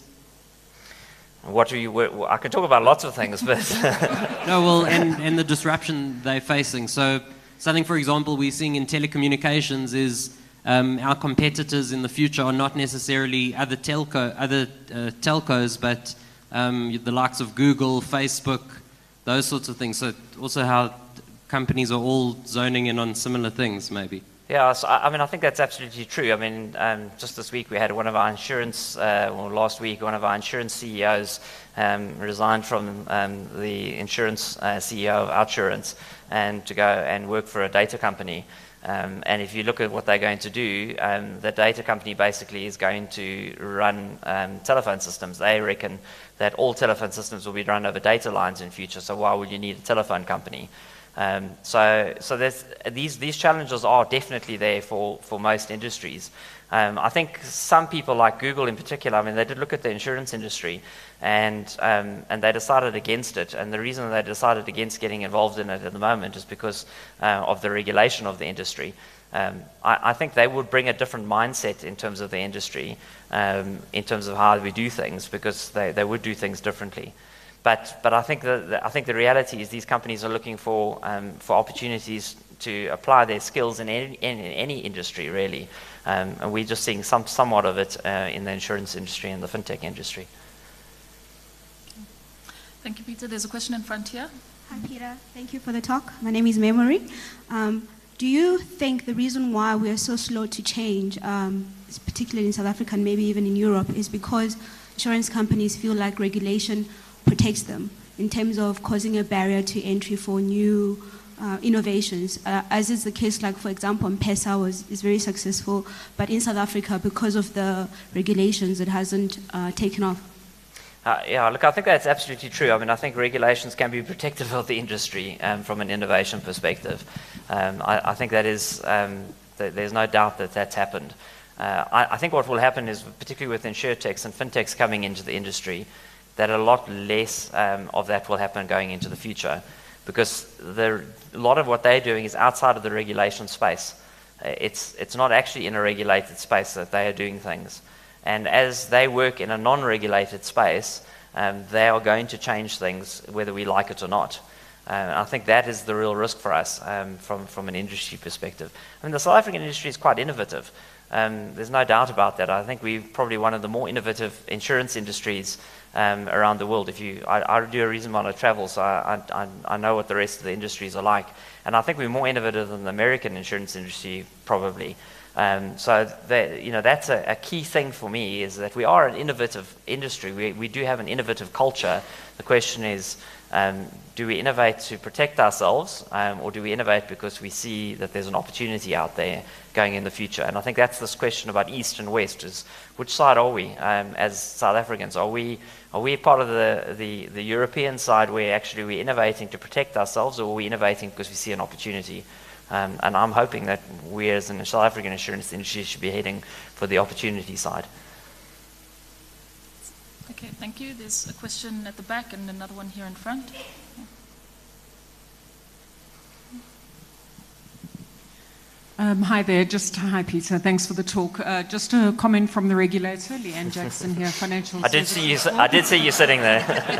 What do you? I can talk about lots of things, but no. Well, and and the disruption they're facing. So something, for example, we're seeing in telecommunications is um, our competitors in the future are not necessarily other telco, other uh, telcos, but um, the likes of Google, Facebook, those sorts of things. So also how companies are all zoning in on similar things, maybe. Yeah, so, I mean, I think that's absolutely true. I mean, um, just this week we had one of our insurance, uh, or last week, one of our insurance C E Os um, resigned from um, the insurance uh, C E O of Outsurance and to go and work for a data company. Um, and if you look at what they're going to do, um, the data company basically is going to run um, telephone systems. They reckon that all telephone systems will be run over data lines in future, so why would you need a telephone company? Um, so, so there's, these these challenges are definitely there for, for most industries. Um, I think some people, like Google in particular, I mean, they did look at the insurance industry, and um, and they decided against it. And the reason they decided against getting involved in it at the moment is because uh, of the regulation of the industry. Um, I, I think they would bring a different mindset in terms of the industry, um, in terms of how we do things, because they, they would do things differently. But but I think the, the I think the reality is these companies are looking for um, for opportunities to apply their skills in any in, in any industry really, um, and we're just seeing some somewhat of it uh, in the insurance industry and the fintech industry. Thank you, Peter. There's a question in front here. Hi, Peter. Thank you for the talk. My name is Memory. Um, do you think the reason why we are so slow to change, um, particularly in South Africa and maybe even in Europe, is because insurance companies feel like regulation protects them in terms of causing a barrier to entry for new uh, innovations, uh, as is the case, like, for example, M-Pesa was, is very successful, but in South Africa, because of the regulations, it hasn't uh, taken off. Uh, yeah, look, I think that's absolutely true. I mean, I think regulations can be protective of the industry um, from an innovation perspective. Um, I, I think that is, um, th- there's no doubt that that's happened. Uh, I, I think what will happen is, particularly with insurtechs and fintechs coming into the industry, that a lot less um, of that will happen going into the future, because the, a lot of what they're doing is outside of the regulation space. Uh, it's it's not actually in a regulated space that they are doing things. And as they work in a non-regulated space, um, they are going to change things whether we like it or not. Uh, I think that is the real risk for us um, from, from an industry perspective. I mean, the South African industry is quite innovative. Um, there's no doubt about that. I think we're probably one of the more innovative insurance industries um, around the world. If you, I, I do a reasonable amount of travel, so I, I, I know what the rest of the industries are like. And I think we're more innovative than the American insurance industry, probably. Um, so that, you know, that's a, a key thing for me, is that we are an innovative industry. We, we do have an innovative culture. The question is, um, do we innovate to protect ourselves, um, or do we innovate because we see that there's an opportunity out there going in the future? And I think that's this question about East and West, is which side are we um, as South Africans? Are we are we part of the, the, the European side where actually we're innovating to protect ourselves, or are we innovating because we see an opportunity? Um, and I'm hoping that we as an South African insurance industry should be heading for the opportunity side. Okay, thank you. There's a question at the back and another one here in front. Um, hi there, just hi Peter, thanks for the talk. Uh, just a comment from the regulator, Leanne Jackson here, Financial I did see you. I did see you sitting there.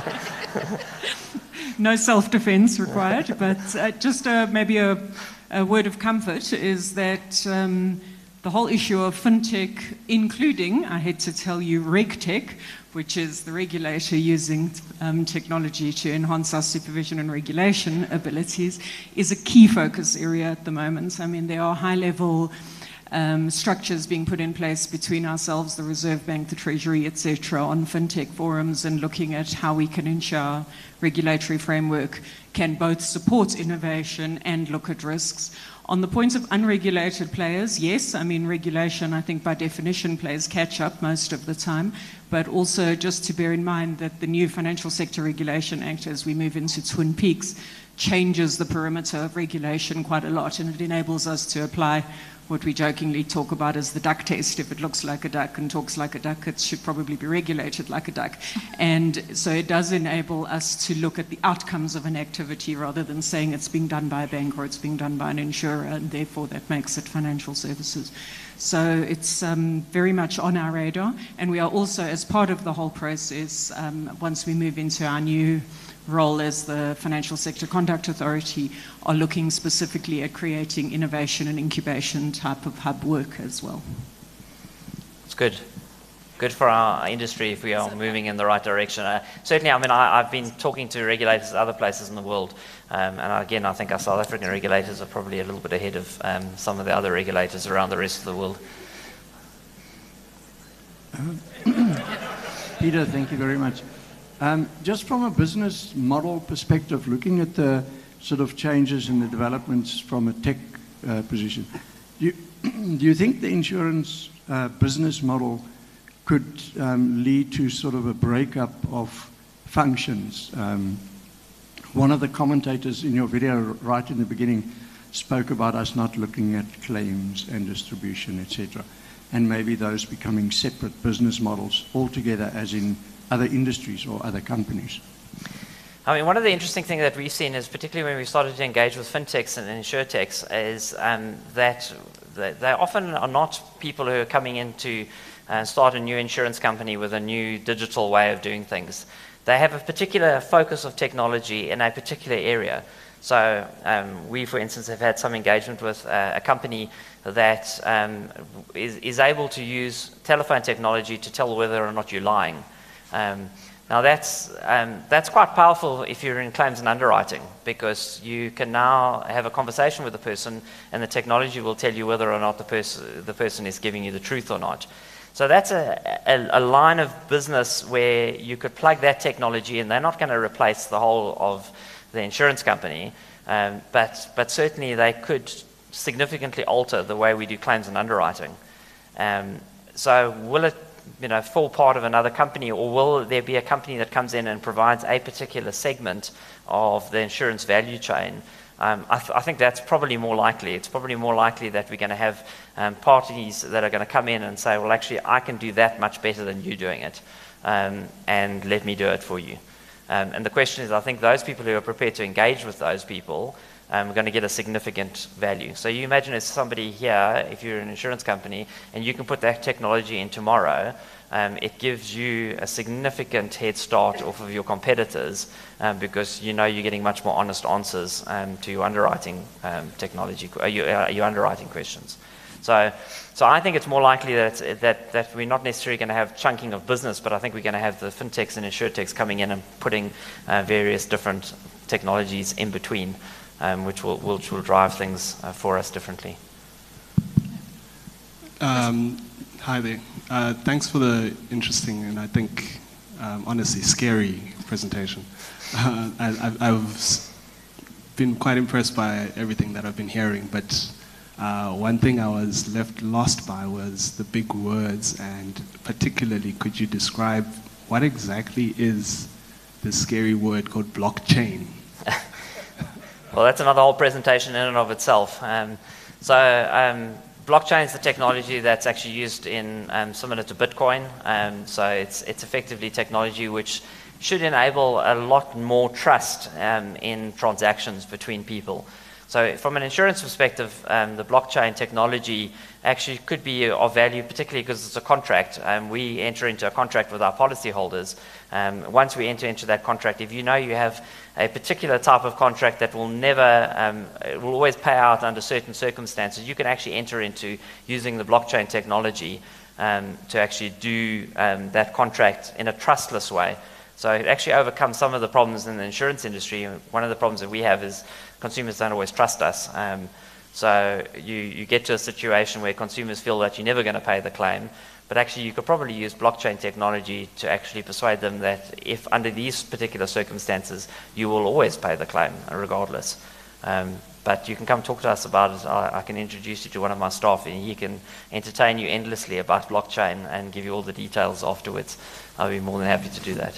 No self-defense required, but uh, just uh, maybe a, a word of comfort is that um, the whole issue of fintech, including, I hate to tell you, RegTech, which is the regulator using um, technology to enhance our supervision and regulation abilities, is a key focus area at the moment. I mean, there are high-level um, structures being put in place between ourselves, the Reserve Bank, the Treasury, et cetera, on fintech forums, and looking at how we can ensure regulatory framework can both support innovation and look at risks. On the point of unregulated players, yes, I mean, regulation, I think by definition, plays catch-up most of the time, but also just to bear in mind that the new Financial Sector Regulation Act, as we move into Twin Peaks, changes the perimeter of regulation quite a lot, and it enables us to apply what we jokingly talk about as the duck test. If it looks like a duck and talks like a duck, it should probably be regulated like a duck. And so it does enable us to look at the outcomes of an activity rather than saying it's being done by a bank or it's being done by an insurer, and therefore that makes it financial services. So it's um, very much on our radar. And we are also, as part of the whole process, um, once we move into our new role as the Financial Sector Conduct Authority, are looking specifically at creating innovation and incubation type of hub work as well. It's good. Good for our industry if we are moving in the right direction. Uh, certainly, I mean, I, I've been talking to regulators at other places in the world, um, and again, I think our South African regulators are probably a little bit ahead of um, some of the other regulators around the rest of the world. Peter, thank you very much. Um, just from a business model perspective, looking at the sort of changes and the developments from a tech uh, position, do you, do you think the insurance uh, business model could um, lead to sort of a breakup of functions? Um, one of the commentators in your video right in the beginning spoke about us not looking at claims and distribution, et cetera, and maybe those becoming separate business models altogether, as in other industries or other companies. I mean, one of the interesting things that we've seen is, particularly when we started to engage with fintechs and insurtechs, is um, that they often are not people who are coming in to uh, start a new insurance company with a new digital way of doing things. They have a particular focus of technology in a particular area. So um, we, for instance, have had some engagement with uh, a company that um, is, is able to use telephone technology to tell whether or not you're lying. Um, now that's, um, that's quite powerful if you're in claims and underwriting, because you can now have a conversation with the person and the technology will tell you whether or not the, pers the person is giving you the truth or not. So that's a, a, a line of business where you could plug that technology in. They're not going to replace the whole of the insurance company, um, but, but certainly they could significantly alter the way we do claims and underwriting. Um, so will it you know, fall part of another company, or will there be a company that comes in and provides a particular segment of the insurance value chain? Um, I, th I think that's probably more likely. It's probably more likely that we're going to have um, parties that are going to come in and say, well, actually, I can do that much better than you doing it, um, and let me do it for you. Um, and the question is, I think those people who are prepared to engage with those people um, going to get a significant value. So you imagine as somebody here, if you're an insurance company, and you can put that technology in tomorrow, um, it gives you a significant head start off of your competitors um, because you know you're getting much more honest answers um, to your underwriting um, technology, uh, your, uh, your underwriting questions. So, so I think it's more likely that, that, that we're not necessarily going to have chunking of business, but I think we're going to have the fintechs and insurtechs coming in and putting uh, various different technologies in between, um, which, will, which will drive things uh, for us differently. Um, hi there. Uh, thanks for the interesting and I think, um, honestly, scary presentation. Uh, I, I've, I've been quite impressed by everything that I've been hearing, but Uh, one thing I was left lost by was the big words, and particularly, could you describe what exactly is this scary word called blockchain? Well, that's another whole presentation in and of itself. Um, so, um, blockchain is the technology that's actually used in um, similar to Bitcoin. Um, so, it's it's effectively technology which should enable a lot more trust um, in transactions between people. So from an insurance perspective, um, the blockchain technology actually could be of value, particularly because it's a contract. Um, we enter into a contract with our policyholders. Um, once we enter into that contract, if you know you have a particular type of contract that will never, um, it will always pay out under certain circumstances, you can actually enter into using the blockchain technology um, to actually do um, that contract in a trustless way. So it actually overcomes some of the problems in the insurance industry. One of the problems that we have is consumers don't always trust us. Um, so you, you get to a situation where consumers feel that you're never going to pay the claim, but actually you could probably use blockchain technology to actually persuade them that if under these particular circumstances, you will always pay the claim regardless. Um, but you can come talk to us about it. I, I can introduce you to one of my staff and he can entertain you endlessly about blockchain and give you all the details afterwards. I'll be more than happy to do that.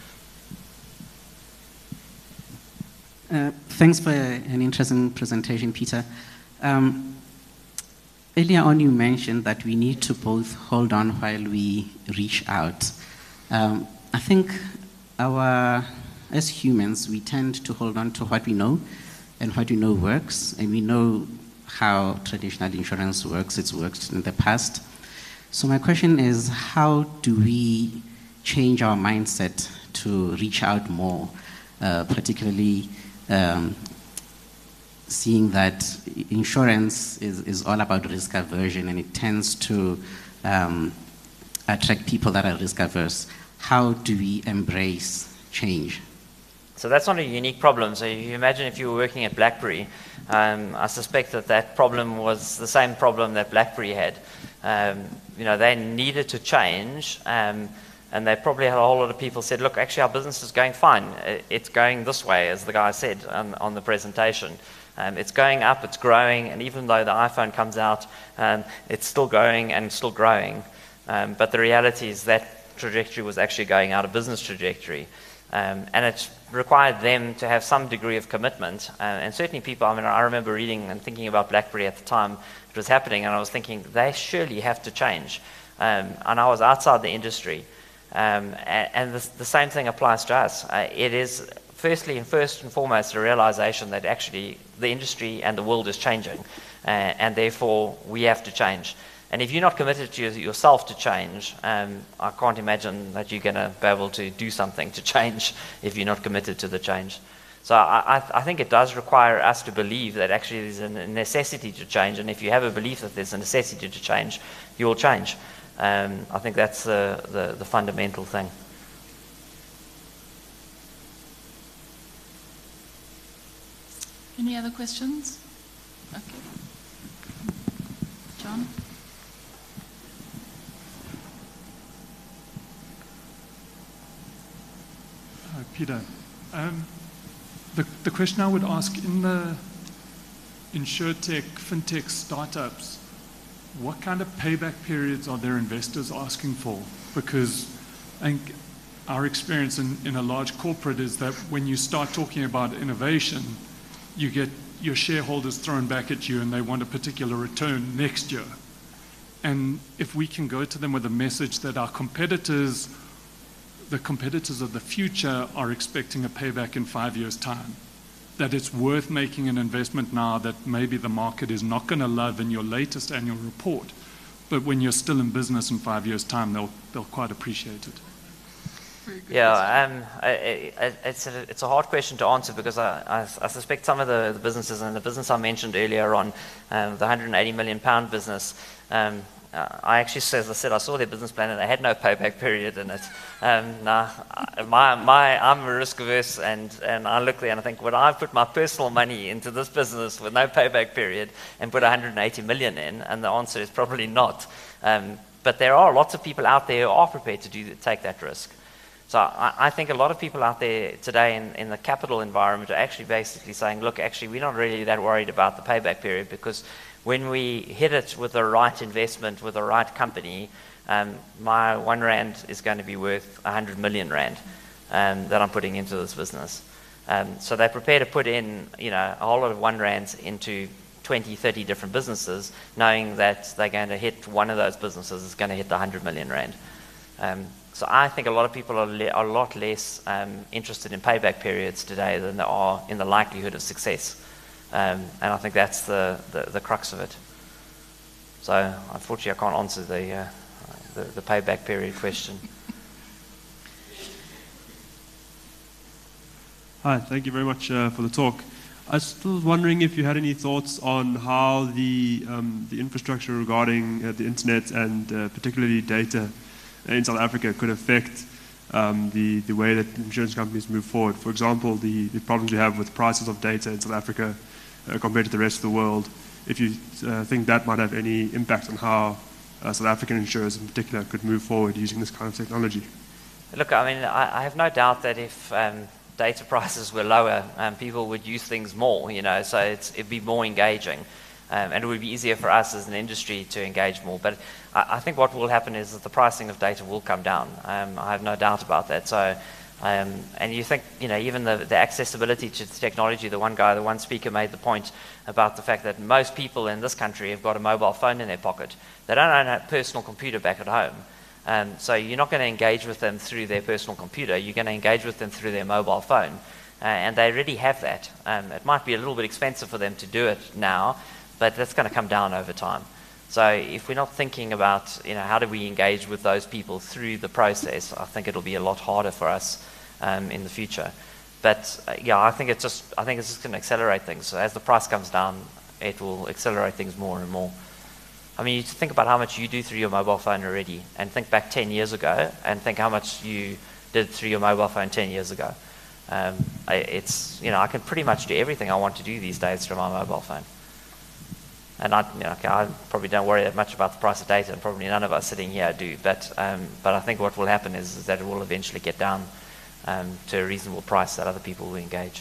Uh, thanks for an interesting presentation, Peter. Um, earlier on, you mentioned that we need to both hold on while we reach out. Um, I think our, as humans, we tend to hold on to what we know and what we know works, and we know how traditional insurance works. It's worked in the past. So my question is, how do we change our mindset to reach out more, uh, particularly Um, seeing that insurance is, is all about risk aversion and it tends to um, attract people that are risk averse. How do we embrace change? So that's not a unique problem. So you imagine if you were working at BlackBerry, um, I suspect that that problem was the same problem that BlackBerry had. Um, you know, they needed to change. Um, And they probably had a whole lot of people said, look, actually our business is going fine. It's going this way, as the guy said on, on the presentation. Um, it's going up, it's growing, and even though the iPhone comes out, um, it's still going and still growing. Um, but the reality is that trajectory was actually going out of business trajectory. Um, and it required them to have some degree of commitment. Uh, and certainly people, I mean, I remember reading and thinking about BlackBerry at the time it was happening, and I was thinking, they surely have to change. Um, and I was outside the industry. Um, and and the, the same thing applies to us. Uh, it is, firstly and first and foremost, a realization that actually the industry and the world is changing, uh, and therefore we have to change. And if you're not committed to yourself to change, um, I can't imagine that you're going to be able to do something to change if you're not committed to the change. So I, I think it does require us to believe that actually there's a necessity to change, and if you have a belief that there's a necessity to change, you will change. Um, I think that's the, the, the fundamental thing. Any other questions? Okay. John? Uh, Peter, um, the, the question I would ask in the insurtech, fintech startups, what kind of payback periods are their investors asking for? Because I think our experience in, in a large corporate is that when you start talking about innovation, you get your shareholders thrown back at you and they want a particular return next year. And if we can go to them with a message that our competitors, the competitors of the future, are expecting a payback in five years' time, that it's worth making an investment now that maybe the market is not going to love in your latest annual report, but when you're still in business in five years' time, they'll, they'll quite appreciate it. Yeah, um, I, I, it's, a, it's a hard question to answer because I, I, I suspect some of the, the businesses, and the business I mentioned earlier on, um, the one hundred eighty million pound business, um, uh, I actually, as I said, I saw their business plan and they had no payback period in it. Um, nah, my, my, I'm risk averse, and, and I look there and I think, would I put my personal money into this business with no payback period and put one hundred eighty million in? And the answer is probably not. Um, but there are lots of people out there who are prepared to do take that risk. So I, I think a lot of people out there today in, in the capital environment are actually basically saying, look, actually, we're not really that worried about the payback period, because when we hit it with the right investment, with the right company, um, my one rand is going to be worth one hundred million rand um, that I'm putting into this business. Um, so they're prepared to put in, you know, a whole lot of one rands into twenty, thirty different businesses, knowing that they're going to hit one of those businesses is going to hit the one hundred million rand. Um, So I think a lot of people are, le- are a lot less um, interested in payback periods today than they are in the likelihood of success. Um, and I think that's the, the, the crux of it. So unfortunately I can't answer the, uh, the, the payback period question. Hi, thank you very much uh, for the talk. I was still wondering if you had any thoughts on how the, um, the infrastructure regarding uh, the internet and uh, particularly data in South Africa could affect um, the, the way that insurance companies move forward. For example, the, the problems we have with prices of data in South Africa uh, compared to the rest of the world. If you uh, think that might have any impact on how uh, South African insurers in particular could move forward using this kind of technology. Look, I mean, I, I have no doubt that if um, data prices were lower, um, people would use things more, you know, so it's, it'd be more engaging. Um, and it would be easier for us as an industry to engage more. But I, I think what will happen is that the pricing of data will come down. Um, I have no doubt about that. So, um, and you think, you know, even the, the accessibility to the technology, the one guy, the one speaker made the point about the fact that most people in this country have got a mobile phone in their pocket. They don't own a personal computer back at home. Um, so you're not going to engage with them through their personal computer. You're going to engage with them through their mobile phone. Uh, and they already have that. Um, it might be a little bit expensive for them to do it now, but that's going to come down over time. So if we're not thinking about, you know, how do we engage with those people through the process, I think it'll be a lot harder for us um, in the future. But uh, yeah, I think it's just, I think it's just going to accelerate things. So as the price comes down, it will accelerate things more and more. I mean, you think about how much you do through your mobile phone already, and think back ten years ago, and think how much you did through your mobile phone ten years ago. Um, I, it's, you know, I can pretty much do everything I want to do these days through my mobile phone. And I, you know, I probably don't worry that much about the price of data, and probably none of us sitting here do. But, um, but I think what will happen is, is that it will eventually get down um, to a reasonable price that other people will engage.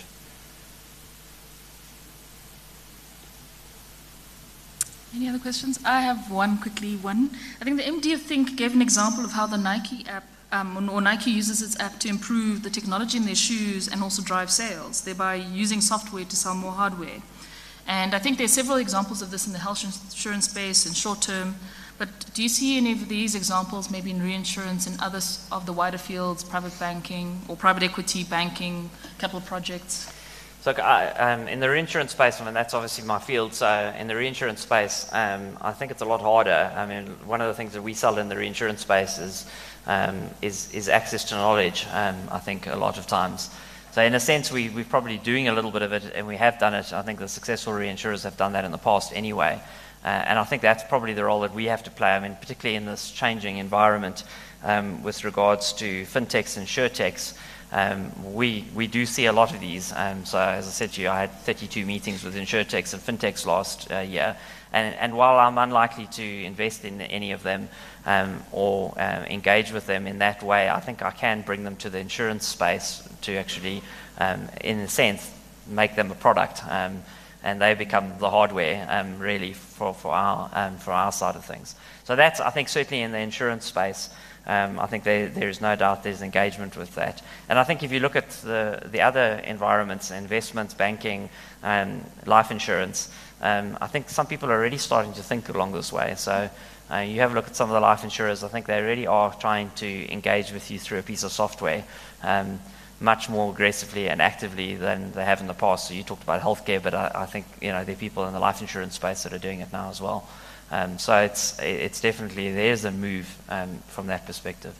Any other questions? I have one quickly. One, I think the M D of Think gave an example of how the Nike app, um, or Nike uses its app to improve the technology in their shoes and also drive sales, thereby using software to sell more hardware. And I think there are several examples of this in the health insurance space in short term. But do you see any of these examples maybe in reinsurance and others of the wider fields, private banking or private equity banking, capital projects? So I, um, in the reinsurance space, I mean, that's obviously my field. So in the reinsurance space, um, I think it's a lot harder. I mean, one of the things that we sell in the reinsurance space is um, is, is access to knowledge, um, I think, a lot of times. So in a sense, we, we're probably doing a little bit of it, and we have done it. I think the successful reinsurers have done that in the past anyway. Uh, and I think that's probably the role that we have to play. I mean, particularly in this changing environment um, with regards to fintechs and insurtechs, um, we, we do see a lot of these. Um, so as I said to you, I had thirty-two meetings with insurtechs and fintechs last uh, year. And, and while I'm unlikely to invest in any of them um, or uh, engage with them in that way, I think I can bring them to the insurance space to actually, um, in a sense, make them a product. Um, and they become the hardware, um, really, for, for, our, um, for our side of things. So that's, I think, certainly in the insurance space, um, I think there, there is no doubt there's engagement with that. And I think if you look at the, the other environments, investments, banking, um, life insurance, Um, I think some people are already starting to think along this way. So uh, you have a look at some of the life insurers. I think they really are trying to engage with you through a piece of software. Um, much more aggressively and actively than they have in the past. So you talked about healthcare, but I, I think you know there are people in the life insurance space that are doing it now as well. Um, so it's it's definitely there's a move um, from that perspective.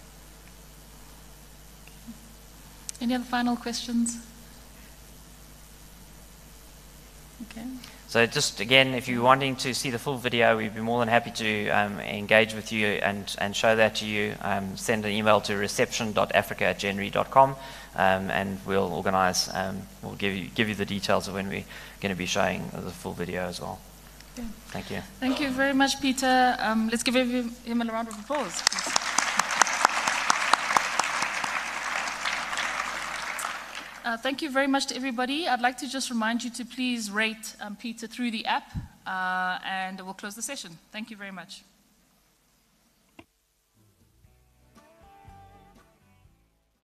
Any other final questions? Okay. So just again, if you're wanting to see the full video, we'd be more than happy to um, engage with you and, and show that to you. Um, send an email to reception dot africa at genre dot com um, and we'll organize, um, we'll give you, give you the details of when we're going to be showing the full video as well. Okay. Thank you. Thank you very much, Peter. Um, let's give him, him a round of applause, please. Uh, thank you very much to everybody. I'd like to just remind you to please rate um, Peter through the app, uh, and we'll close the session. Thank you very much.